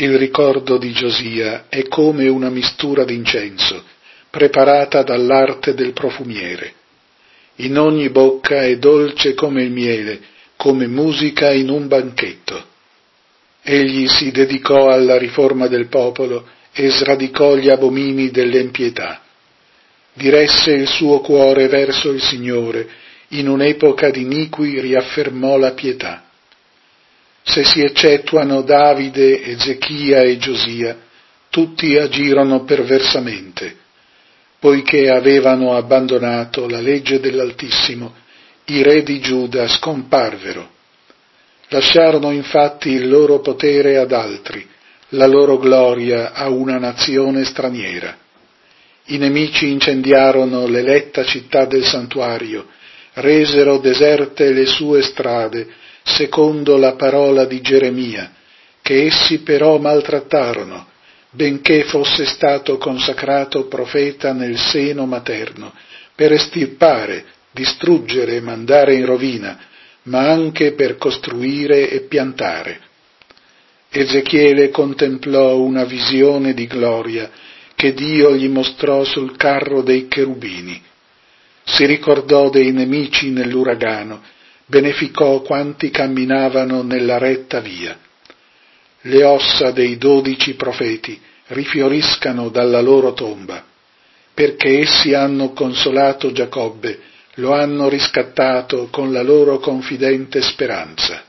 Il ricordo di Giosia è come una mistura d'incenso, preparata dall'arte del profumiere. In ogni bocca è dolce come il miele, come musica in un banchetto. Egli si dedicò alla riforma del popolo e sradicò gli abomini dell'empietà. Diresse il suo cuore verso il Signore, in un'epoca di iniqui riaffermò la pietà. Se si eccettuano Davide, Ezechia e Giosia, tutti agirono perversamente, poiché avevano abbandonato la legge dell'Altissimo, i re di Giuda scomparvero. Lasciarono infatti il loro potere ad altri, la loro gloria a una nazione straniera. I nemici incendiarono l'eletta città del santuario, resero deserte le sue strade, secondo la parola di Geremia, che essi però maltrattarono, benché fosse stato consacrato profeta nel seno materno, per estirpare, distruggere e mandare in rovina, ma anche per costruire e piantare. Ezechiele contemplò una visione di gloria che Dio gli mostrò sul carro dei cherubini. Si ricordò dei nemici nell'uragano, beneficò quanti camminavano nella retta via. Le ossa dei 12 profeti rifioriscano dalla loro tomba, perché essi hanno consolato Giacobbe, lo hanno riscattato con la loro confidente speranza.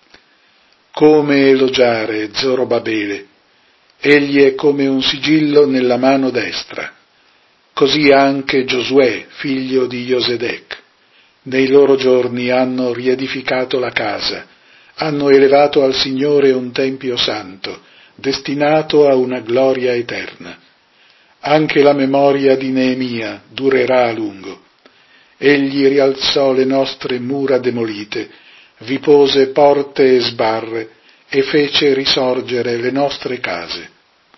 Come elogiare Zorobabele? Egli è come un sigillo nella mano destra. Così anche Giosuè, figlio di Josedec. Nei loro giorni hanno riedificato la casa, hanno elevato al Signore un tempio santo, destinato a una gloria eterna. Anche la memoria di Neemia durerà a lungo. Egli rialzò le nostre mura demolite, vi pose porte e sbarre e fece risorgere le nostre case.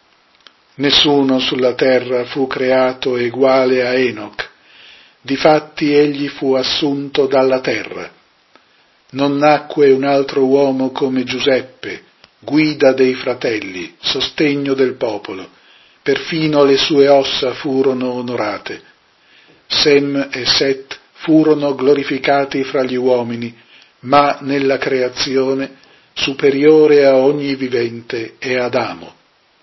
Nessuno sulla terra fu creato eguale a Enoch, difatti egli fu assunto dalla terra. Non nacque un altro uomo come Giuseppe, guida dei fratelli, sostegno del popolo, perfino le sue ossa furono onorate. Sem e Set furono glorificati fra gli uomini, ma nella creazione superiore a ogni vivente è Adamo.